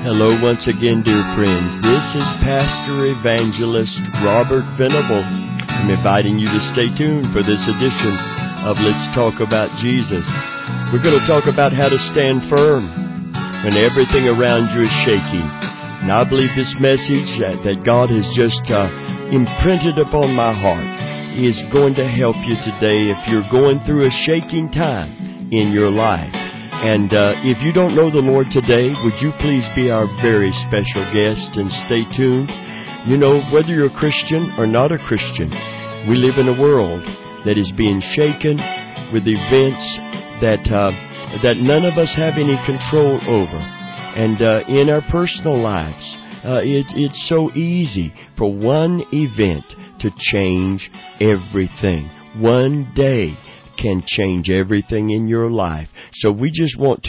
Hello once again, dear friends. This is Pastor Evangelist Robert Venable. I'm inviting you to stay tuned for this edition of Let's Talk About Jesus. We're going to talk about how to stand firm when everything around you is shaking. And I believe this message that God has just imprinted upon my heart is going to help you today if you're going through a shaking time in your life. And if you don't know the Lord today, would you please be our very special guest and stay tuned? You know, whether you're a Christian or not a Christian, we live in a world that is being shaken with events that none of us have any control over. And in our personal lives, it's so easy for one event to change everything. One day can change everything in your life. So we just want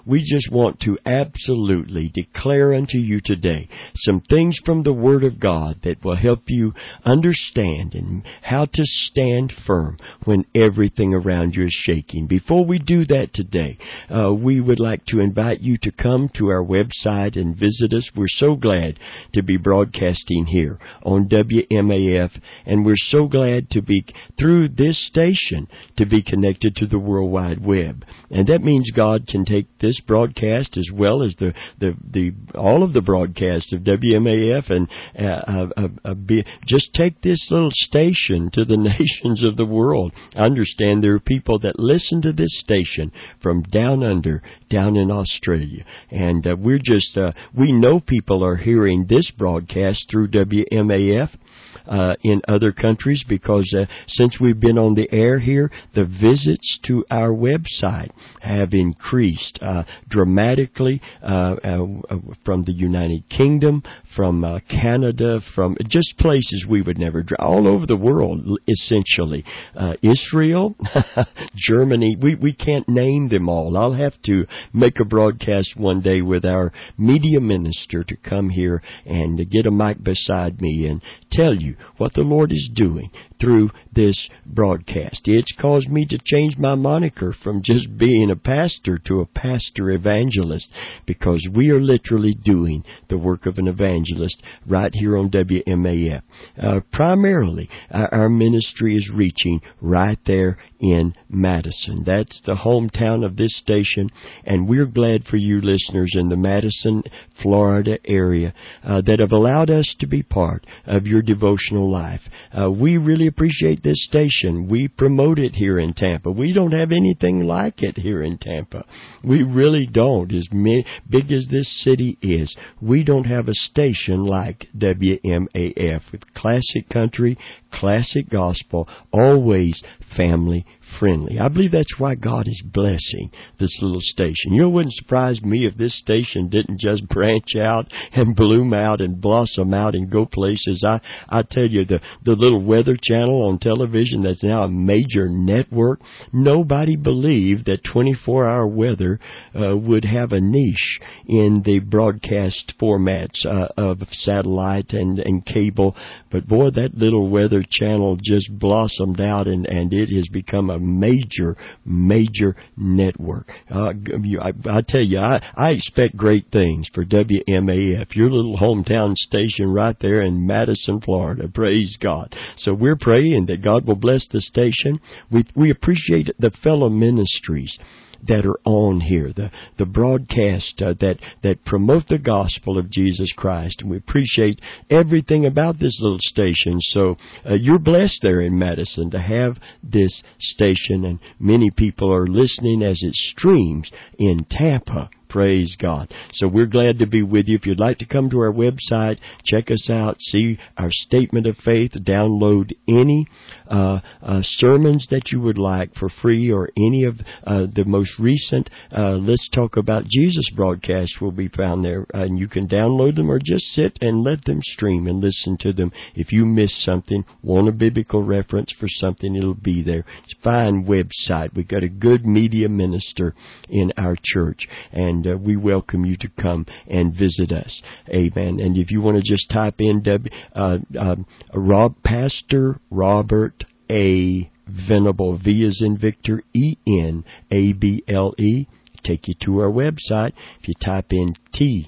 to absolutely declare unto you today some things from the Word of God that will help you understand and how to stand firm when everything around you is shaking. Before we do that today, we would like to invite you to come to our website and visit us. We're so glad to be broadcasting here on WMAF, and we're so glad to be, through this station, to be connected to the World Wide Web. And that means God can take this broadcast as well as all of the broadcasts of WMAF and just take this little station to the nations of the world. I understand there are people that listen to this station from down under, down in Australia. And we know people are hearing this broadcast through WMAF in other countries because since we've been on the air here, the visits to our website have increased dramatically from the United Kingdom, from Canada, from just places we would never drive, all over the world, essentially. Israel, Germany, we can't name them all. I'll have to make a broadcast one day with our media minister to come here and to get a mic beside me and tell you what the Lord is doing through this broadcast. It's caused me to change my moniker from just being a pastor to a pastor evangelist, because we are literally doing the work of an evangelist right here on WMAF. Primarily, our ministry is reaching right there in Madison. That's the hometown of this station, and we're glad for you listeners in the Madison, Florida area that have allowed us to be part of your devotional life. We really appreciate this station. We promote it here in Tampa. We don't have anything like it here in Tampa. We really don't. As big as this city is, we don't have a station like WMAF with classic country, classic gospel, always family friendly. I believe that's why God is blessing this little station. You know, it wouldn't surprise me if this station didn't just branch out and bloom out and blossom out and go places. I tell you, the little weather channel on television that's now a major network, nobody believed that 24-hour weather would have a niche in the broadcast formats of satellite and cable. But boy, that little weather channel just blossomed out, and it has become a major network. I tell you, I expect great things for WMAF, your little hometown station right there in Madison, Florida. Praise God. So we're praying that God will bless the station. We appreciate the fellow ministries that are on here, the broadcast that promote the gospel of Jesus Christ. And we appreciate everything about this little station. So you're blessed there in Madison to have this station, and many people are listening as it streams in Tampa. Praise God. So we're glad to be with you. If you'd like to come to our website, check us out, see our statement of faith, download any sermons that you would like for free, or any of the most recent Let's Talk About Jesus broadcasts will be found there. And you can download them or just sit and let them stream and listen to them. If you miss something, want a biblical reference for something, it'll be there. It's a fine website. We've got a good media minister in our church, and we welcome you to come and visit us. Amen. And if you want to just type in Pastor Robert A. Venable, V as in Victor, ENABLE, take you to our website. If you type in T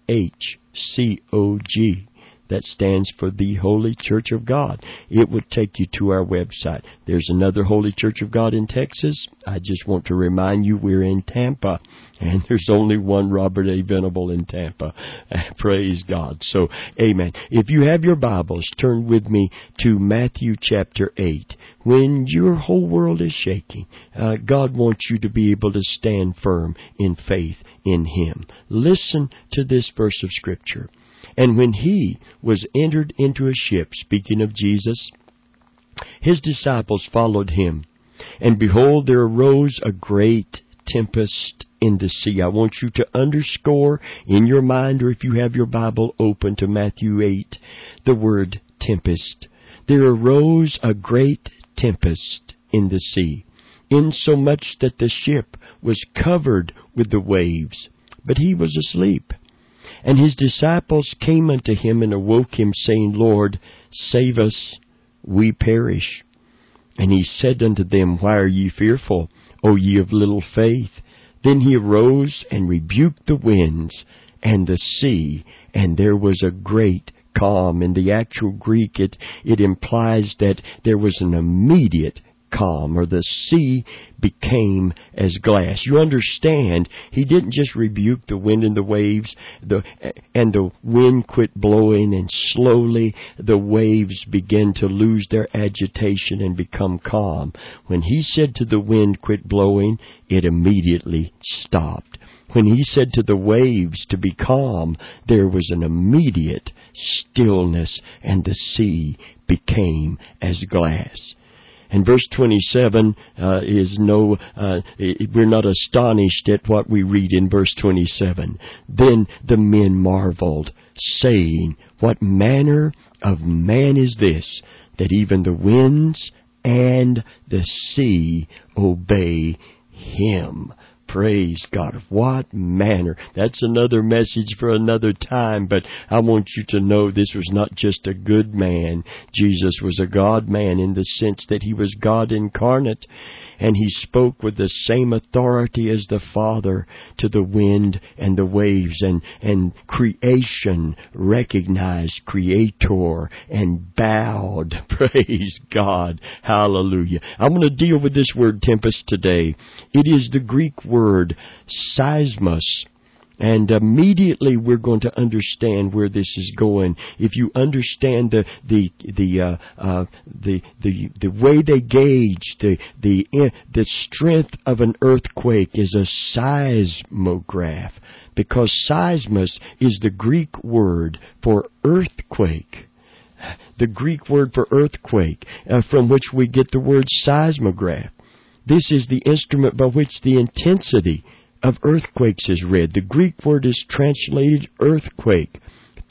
That stands for the Holy Church of God. It would take you to our website. There's another Holy Church of God in Texas. I just want to remind you we're in Tampa. And there's only one Robert A. Venable in Tampa. Praise God. So, amen. If you have your Bibles, turn with me to Matthew chapter 8. When your whole world is shaking, God wants you to be able to stand firm in faith in Him. Listen to this verse of Scripture. And when He was entered into a ship, speaking of Jesus, His disciples followed Him. And behold, there arose a great tempest in the sea. I want you to underscore in your mind, or if you have your Bible open to Matthew 8, the word tempest. There arose a great tempest in the sea, insomuch that the ship was covered with the waves. But He was asleep. And His disciples came unto Him and awoke Him, saying, Lord, save us, we perish. And He said unto them, Why are ye fearful, O ye of little faith? Then He arose and rebuked the winds and the sea, and there was a great calm. In the actual Greek, it implies that there was an immediate calm, or the sea became as glass. You understand, He didn't just rebuke the wind and the waves, and the wind quit blowing, and slowly the waves began to lose their agitation and become calm. When He said to the wind, quit blowing, it immediately stopped. When He said to the waves to be calm, there was an immediate stillness, and the sea became as glass. And verse 27 we're not astonished at what we read in verse 27. Then the men marveled, saying, What manner of man is this, that even the winds and the sea obey Him? Praise God. What manner. That's another message for another time, but I want you to know this was not just a good man. Jesus was a God man in the sense that He was God incarnate, and He spoke with the same authority as the Father to the wind and the waves, and creation recognized Creator and bowed. Praise God. Hallelujah. I'm going to deal with this word tempest today. It is the Greek word seismos. And immediately we're going to understand where this is going. If you understand the way they gauge the strength of an earthquake is a seismograph, because seismos is the Greek word for earthquake. The Greek word for earthquake, from which we get the word seismograph. This is the instrument by which the intensity of earthquakes is read. The Greek word is translated earthquake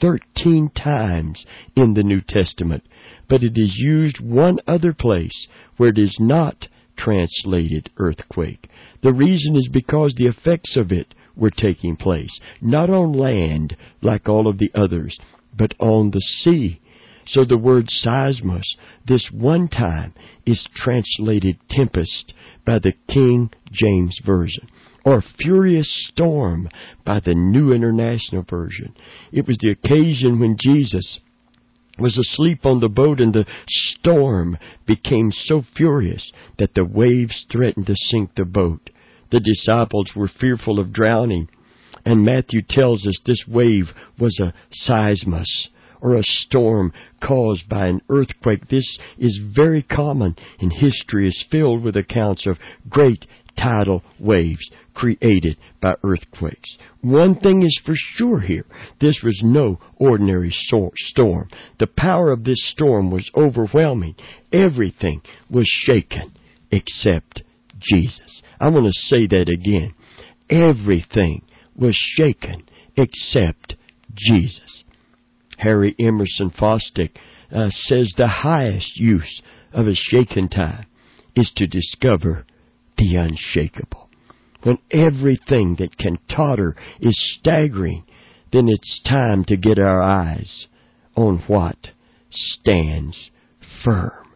13 times in the New Testament, but it is used one other place where it is not translated earthquake. The reason is because the effects of it were taking place, not on land like all of the others, but on the sea. So the word seismos, this one time, is translated tempest by the King James Version, or furious storm by the New International Version. It was the occasion when Jesus was asleep on the boat, and the storm became so furious that the waves threatened to sink the boat. The disciples were fearful of drowning, and Matthew tells us this wave was a seismos, or a storm caused by an earthquake. This is very common in history, is filled with accounts of great tidal waves created by earthquakes. One thing is for sure here. This was no ordinary storm. The power of this storm was overwhelming. Everything was shaken except Jesus. I want to say that again. Everything was shaken except Jesus. Harry Emerson Fosdick says the highest use of a shaken time is to discover the unshakable. When everything that can totter is staggering, then it's time to get our eyes on what stands firm.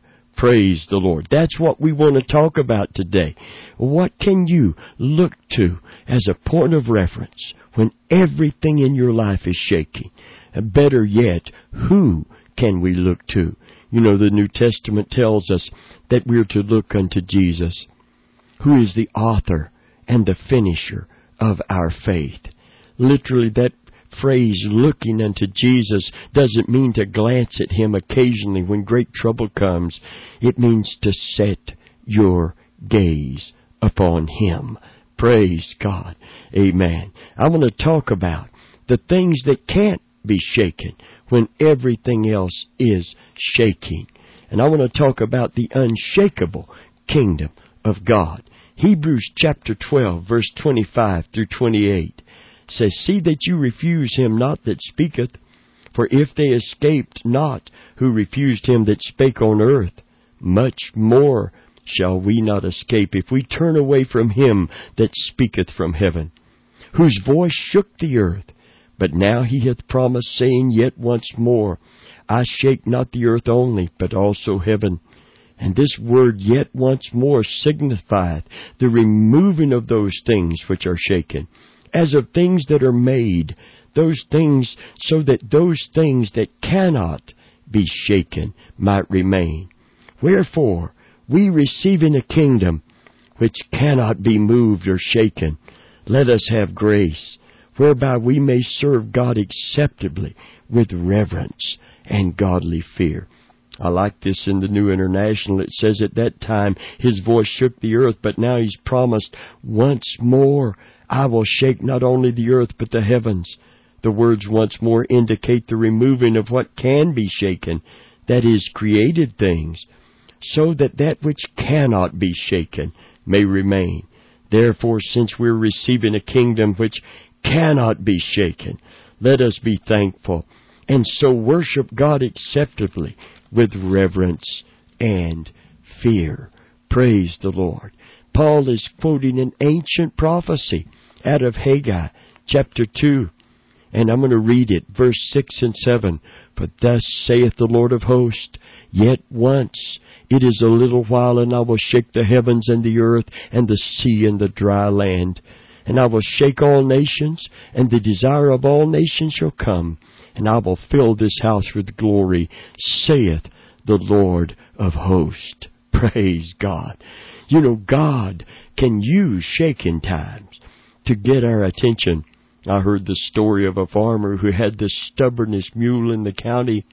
Praise the Lord. That's what we want to talk about today. What can you look to as a point of reference when everything in your life is shaking? Better yet, who can we look to? You know, the New Testament tells us that we're to look unto Jesus, who is the author and the finisher of our faith. Literally, that phrase, looking unto Jesus, doesn't mean to glance at Him occasionally when great trouble comes. It means to set your gaze upon Him. Praise God. Amen. I want to talk about the things that can't be shaken when everything else is shaking. And I want to talk about the unshakable kingdom of God. Hebrews chapter 12, verse 25 through 28 says, See that you refuse him not that speaketh, for if they escaped not who refused him that spake on earth, much more shall we not escape if we turn away from him that speaketh from heaven, whose voice shook the earth. But now he hath promised, saying, Yet once more, I shake not the earth only, but also heaven. And this word, yet once more, signifieth the removing of those things which are shaken, as of things that are made, those things, so that those things that cannot be shaken might remain. Wherefore, we receiving a kingdom which cannot be moved or shaken, let us have grace, whereby we may serve God acceptably with reverence and godly fear. I like this in the New International. It says, At that time his voice shook the earth, but now he's promised, Once more I will shake not only the earth, but the heavens. The words once more indicate the removing of what can be shaken, that is, created things, so that that which cannot be shaken may remain. Therefore, since we're receiving a kingdom which cannot be shaken, let us be thankful, and so worship God acceptably with reverence and fear. Praise the Lord. Paul is quoting an ancient prophecy out of Haggai, chapter 2. And I'm going to read it, verse 6 and 7. For thus saith the Lord of hosts, Yet once it is a little while, and I will shake the heavens and the earth and the sea and the dry land. And I will shake all nations, and the desire of all nations shall come. And I will fill this house with glory, saith the Lord of hosts. Praise God. You know, God can use shaking times to get our attention. I heard the story of a farmer who had the stubbornest mule in the county.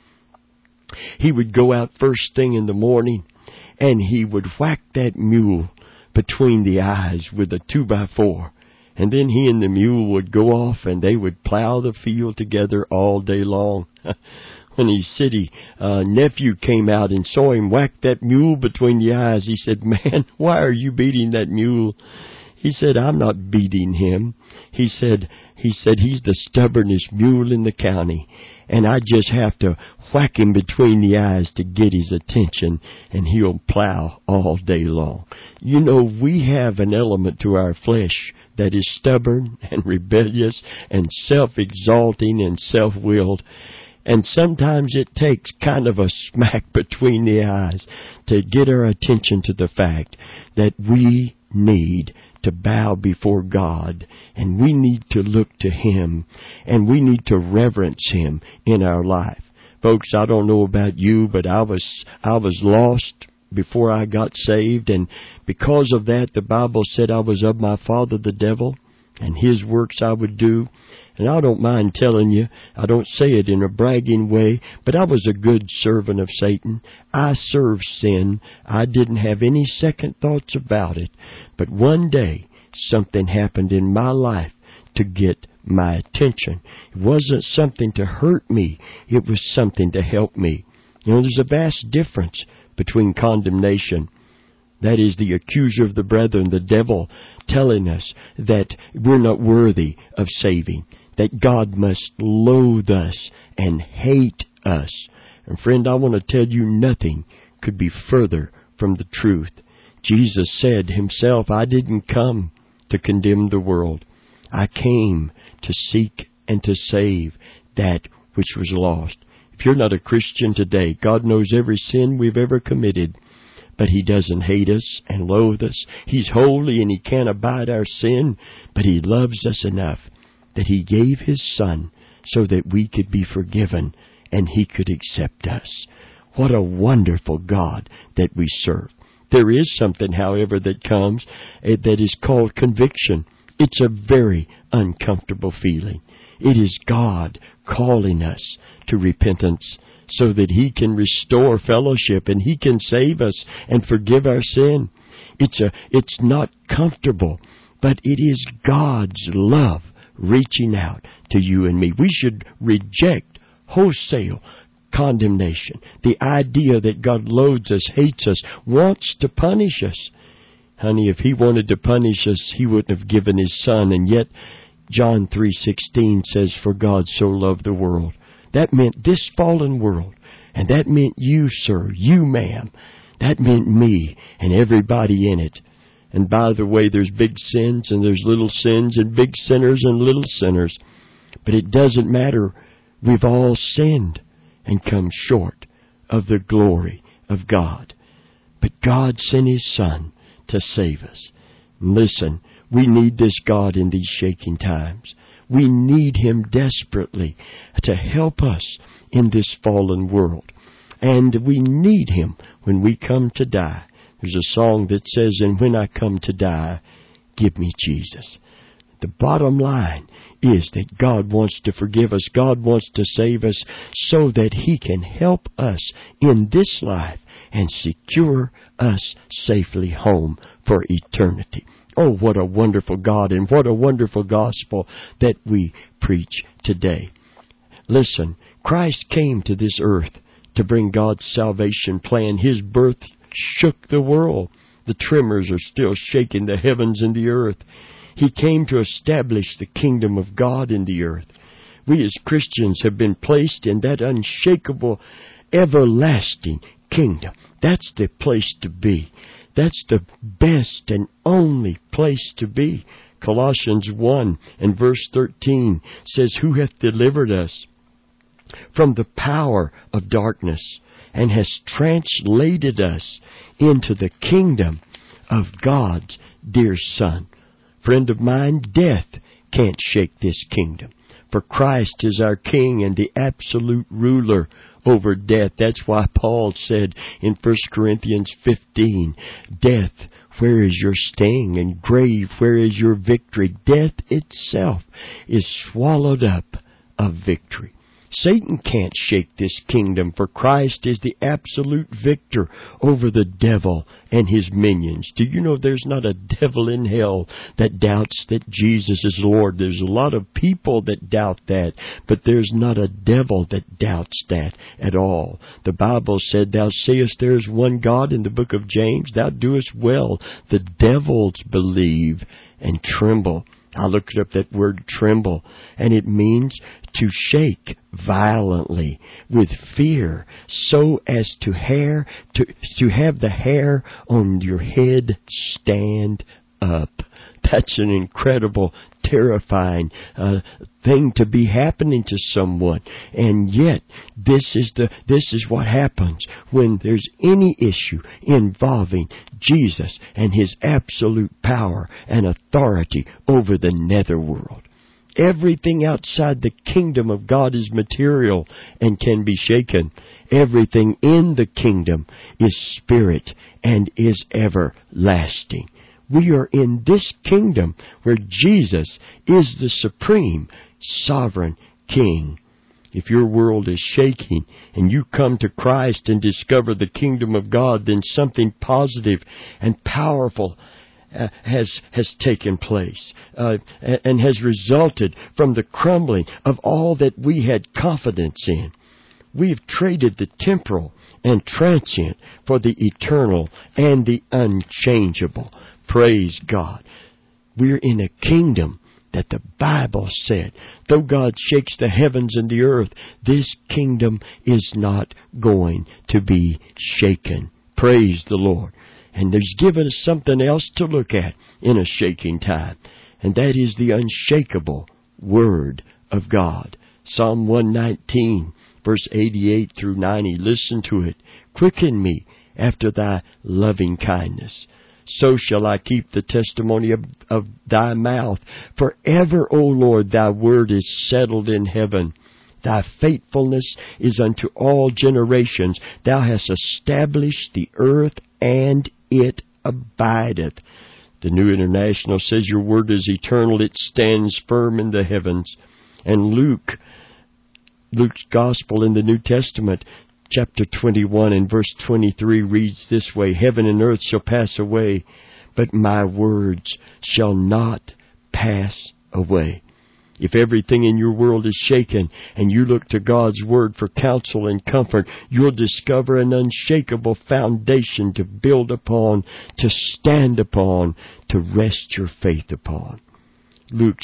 He would go out first thing in the morning, and he would whack that mule between the eyes with a 2x4. And then he and the mule would go off, and they would plow the field together all day long. When his city nephew came out and saw him whack that mule between the eyes, he said, Man, why are you beating that mule? He said, I'm not beating him. He said, he's the stubbornest mule in the county, and I just have to whack him between the eyes to get his attention, and he'll plow all day long. You know, we have an element to our flesh that is stubborn and rebellious and self-exalting and self-willed. And sometimes it takes kind of a smack between the eyes to get our attention to the fact that we need to bow before God, and we need to look to Him, and we need to reverence Him in our life. Folks, I don't know about you, but I was lost before I got saved, and because of that, the Bible said I was of my father the devil, and his works I would do. And I don't mind telling you, I don't say it in a bragging way, but I was a good servant of Satan. I served sin. I didn't have any second thoughts about it. But one day, something happened in my life to get my attention. It wasn't something to hurt me. It was something to help me. You know, there's a vast difference between condemnation. That is the accuser of the brethren, the devil, telling us that we're not worthy of saving, that God must loathe us and hate us. And friend, I want to tell you, nothing could be further from the truth. Jesus said himself, I didn't come to condemn the world. I came to seek and to save that which was lost. If you're not a Christian today, God knows every sin we've ever committed. But He doesn't hate us and loathe us. He's holy and He can't abide our sin. But He loves us enough that He gave His Son so that we could be forgiven and He could accept us. What a wonderful God that we serve. There is something, however, that comes that is called conviction. It's a very uncomfortable feeling. It is God calling us to repentance so that He can restore fellowship and He can save us and forgive our sin. It's not comfortable, but it is God's love reaching out to you and me. We should reject wholesale condemnation. The idea that God loathes us, hates us, wants to punish us. Honey, if He wanted to punish us, He wouldn't have given His Son. And yet, John 3:16 says, "For God so loved the world." That meant this fallen world. And that meant you, sir, you, ma'am. That meant me and everybody in it. And by the way, there's big sins and there's little sins and big sinners and little sinners. But it doesn't matter. We've all sinned and come short of the glory of God. But God sent His Son to save us. Listen, we need this God in these shaking times. We need Him desperately to help us in this fallen world. And we need Him when we come to die. There's a song that says, "And when I come to die, give me Jesus." The bottom line is that God wants to forgive us. God wants to save us so that He can help us in this life and secure us safely home for eternity. Oh, what a wonderful God and what a wonderful gospel that we preach today. Listen, Christ came to this earth to bring God's salvation plan. His birth shook the world. The tremors are still shaking the heavens and the earth. He came to establish the kingdom of God in the earth. We as Christians have been placed in that unshakable, everlasting kingdom. That's the place to be. That's the best and only place to be. Colossians 1 and verse 13 says, "Who hath delivered us from the power of darkness and has translated us into the kingdom of God's dear Son." Friend of mine, death can't shake this kingdom. For Christ is our King and the absolute ruler over death. That's why Paul said in 1 Corinthians 15, "Death, where is your sting? And grave, where is your victory?" Death itself is swallowed up of victory. Satan can't shake this kingdom, for Christ is the absolute victor over the devil and his minions. Do you know there's not a devil in hell that doubts that Jesus is Lord? There's a lot of people that doubt that, but there's not a devil that doubts that at all. The Bible said, "Thou sayest there is one God," in the book of James. Thou doest well. The devils believe and tremble. I looked up that word tremble, and it means to shake violently with fear, so as to have the hair on your head stand up. That's an incredible, terrifying thing to be happening to someone. And yet, this is what happens when there's any issue involving Jesus and His absolute power and authority over the netherworld. Everything outside the kingdom of God is material and can be shaken. Everything in the kingdom is spirit and is everlasting. We are in this kingdom where Jesus is the supreme sovereign King. If your world is shaking and you come to Christ and discover the kingdom of God, then something positive and powerful has taken place and has resulted from the crumbling of all that we had confidence in. We've traded the temporal and transient for the eternal and the unchangeable. Praise God. We're in a kingdom that the Bible said, though God shakes the heavens and the earth, this kingdom is not going to be shaken. Praise the Lord. And He's given us something else to look at in a shaking time, and that is the unshakable Word of God. Psalm 119 verse 88 through 90. Listen to it. Quicken me after thy loving kindness. So shall I keep the testimony of thy mouth. Forever, O Lord, thy word is settled in heaven. Thy faithfulness is unto all generations. Thou hast established the earth, and it abideth. The New International says, your word is eternal. It stands firm in the heavens. And Luke's Gospel in the New Testament, chapter 21 and verse 23 reads this way, heaven and earth shall pass away, but my words shall not pass away. If everything in your world is shaken and you look to God's Word for counsel and comfort, you'll discover an unshakable foundation to build upon, to stand upon, to rest your faith upon. Luke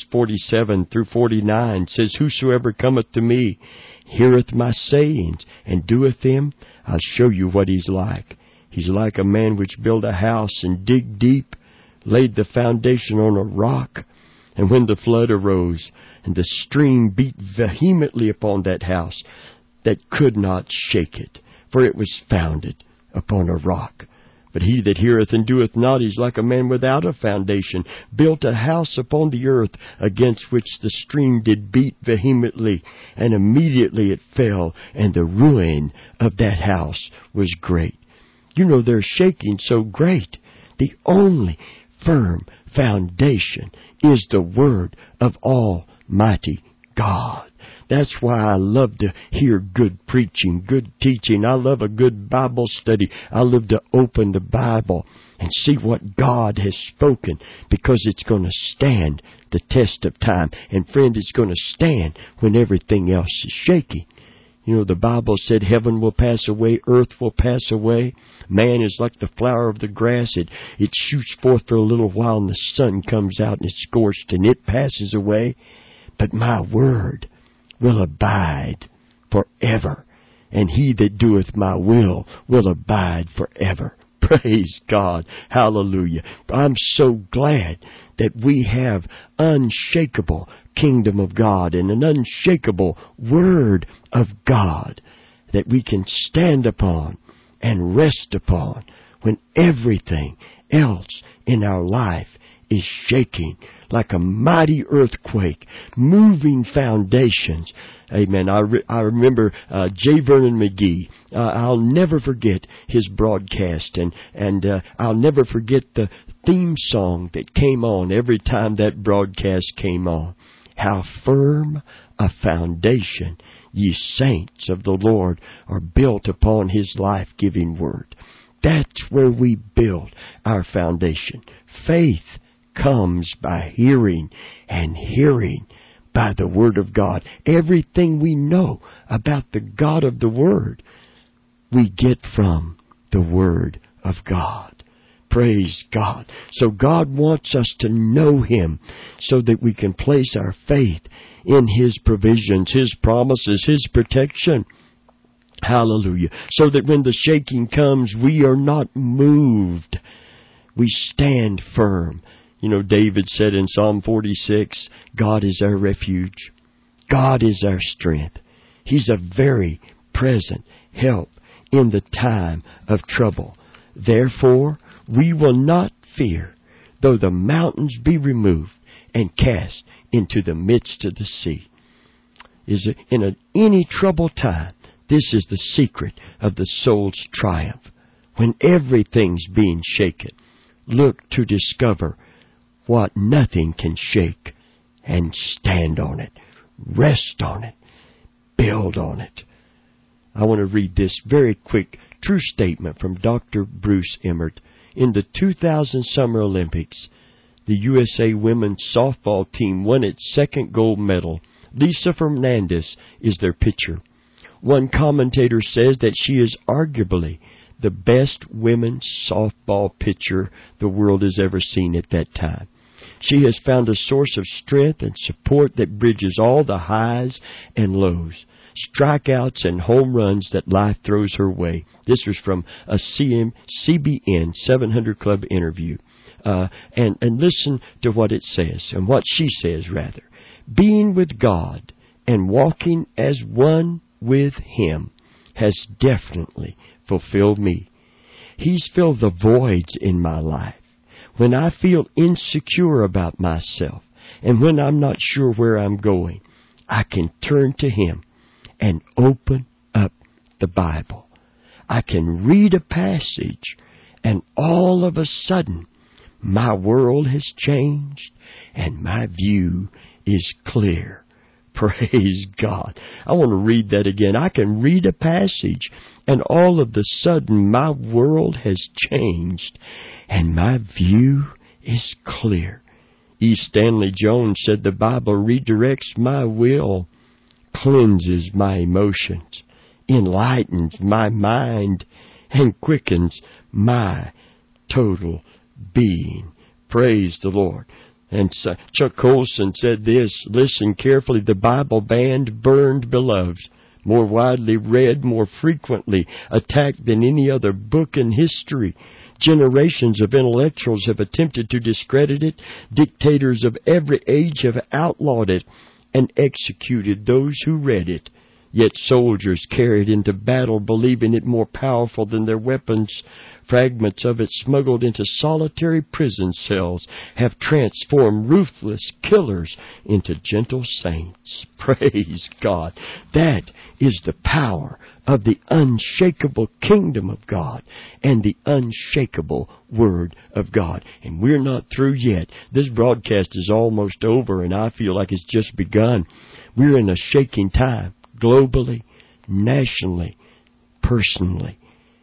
6:47 through 49 says, whosoever cometh to me heareth my sayings and doeth them, I'll show you what he's like. He's like a man which built a house and dig deep, laid the foundation on a rock. And when the flood arose, and the stream beat vehemently upon that house, that could not shake it, for it was founded upon a rock. But he that heareth and doeth not is like a man without a foundation, built a house upon the earth, against which the stream did beat vehemently, and immediately it fell, and the ruin of that house was great. You know, they're shaking so great. The only firm foundation is the Word of Almighty God. That's why I love to hear good preaching, good teaching. I love a good Bible study. I love to open the Bible and see what God has spoken, because it's going to stand the test of time. And friend, it's going to stand when everything else is shaking. You know, the Bible said heaven will pass away, earth will pass away. Man is like the flower of the grass. It shoots forth for a little while, and the sun comes out and it's scorched and it passes away. But my word will abide forever, and he that doeth my will abide forever. Praise God. Hallelujah. I'm so glad that we have unshakable kingdom of God and an unshakable Word of God that we can stand upon and rest upon when everything else in our life is shaking like a mighty earthquake, moving foundations. Amen. I remember J. Vernon McGee. I'll never forget his broadcast, and I'll never forget the theme song that came on every time that broadcast came on. How firm a foundation, ye saints of the Lord, are built upon His life-giving Word. That's where we build our foundation. Faith comes by hearing, and hearing by the Word of God. Everything we know about the God of the Word, we get from the Word of God. Praise God. So God wants us to know Him so that we can place our faith in His provisions, His promises, His protection. Hallelujah. So that when the shaking comes, we are not moved. We stand firm. You know, David said in Psalm 46, God is our refuge. God is our strength. He's a very present help in the time of trouble. Therefore, we will not fear, though the mountains be removed and cast into the midst of the sea. In any troubled time, this is the secret of the soul's triumph. When everything's being shaken, look to discover what nothing can shake, and stand on it, rest on it, build on it. I want to read this very quick true statement from Dr. Bruce Emmert. In the 2000 Summer Olympics, the USA women's softball team won its second gold medal. Lisa Fernandez is their pitcher. One commentator says that she is arguably the best women's softball pitcher the world has ever seen at that time. She has found a source of strength and support that bridges all the highs and lows, strikeouts and home runs that life throws her way. This was from a CBN 700 Club interview. And listen to what it says, and what she says, rather. Being with God and walking as one with Him has definitely fulfilled me. He's filled the voids in my life. When I feel insecure about myself and when I'm not sure where I'm going, I can turn to Him and open up the Bible. I can read a passage and all of a sudden my world has changed and my view is clear. Praise God. I want to read that again. I can read a passage and all of a sudden my world has changed and my view is clear. E. Stanley Jones said the Bible redirects my will, cleanses my emotions, enlightens my mind, and quickens my total being. Praise the Lord. And Chuck Colson said this, listen carefully, the Bible banned burned beloved, more widely read, more frequently attacked than any other book in history. Generations of intellectuals have attempted to discredit it. Dictators of every age have outlawed it and executed those who read it. Yet soldiers carried into battle believing it more powerful than their weapons. Fragments of it smuggled into solitary prison cells have transformed ruthless killers into gentle saints. Praise God. That is the power of the unshakable kingdom of God and the unshakable Word of God. And we're not through yet. This broadcast is almost over and I feel like it's just begun. We're in a shaking time, globally, nationally, personally.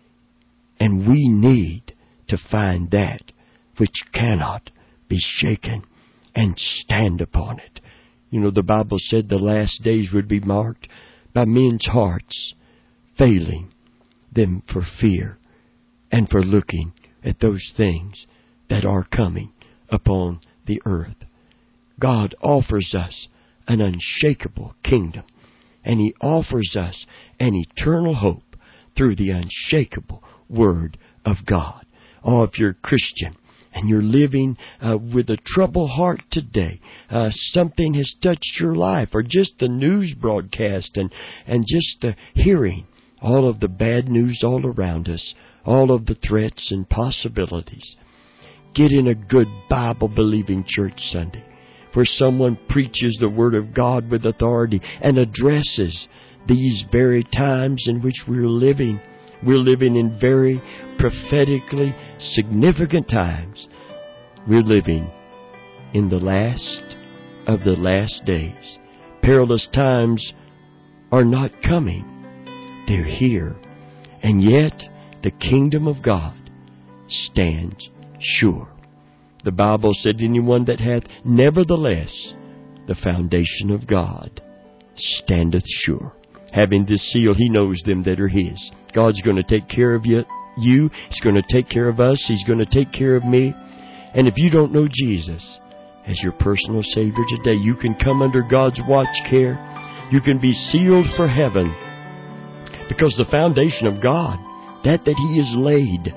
And we need to find that which cannot be shaken and stand upon it. You know, the Bible said the last days would be marked by men's hearts failing them for fear and for looking at those things that are coming upon the earth. God offers us an unshakable kingdom, and He offers us an eternal hope through the unshakable Word of God. Oh, if you're a Christian and you're living with a troubled heart today, something has touched your life, or just the news broadcast and just the hearing all of the bad news all around us, all of the threats and possibilities. Get in a good Bible-believing church Sunday where someone preaches the Word of God with authority and addresses these very times in which we're living. We're living in very prophetically significant times. We're living in the last of the last days. Perilous times are not coming. They're here. And yet the kingdom of God stands sure. The Bible said, anyone that hath nevertheless the foundation of God standeth sure. Having this seal, He knows them that are His. God's going to take care of you. He's going to take care of us. He's going to take care of me. And if you don't know Jesus as your personal Savior today, you can come under God's watch care. You can be sealed for heaven, because the foundation of God, that He has laid,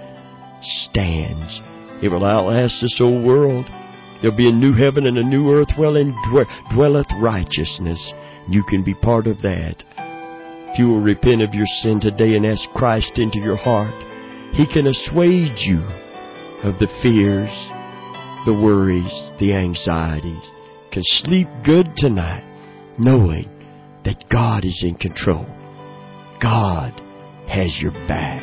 stands. It will outlast this old world. There'll be a new heaven and a new earth wherein dwelleth righteousness. You can be part of that. If you will repent of your sin today and ask Christ into your heart, He can assuage you of the fears, the worries, the anxieties. Can sleep good tonight knowing that God is in control. God has your back.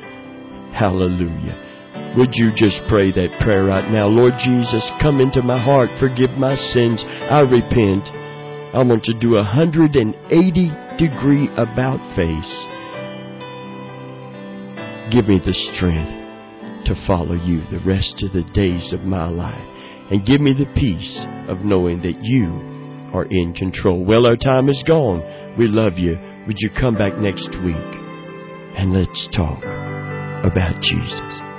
Hallelujah. Would you just pray that prayer right now? Lord Jesus, come into my heart. Forgive my sins. I repent. I want to do 180-degree about face. Give me the strength to follow you the rest of the days of my life. And give me the peace of knowing that you are in control. Well, our time is gone. We love you. Would you come back next week and let's talk about Jesus?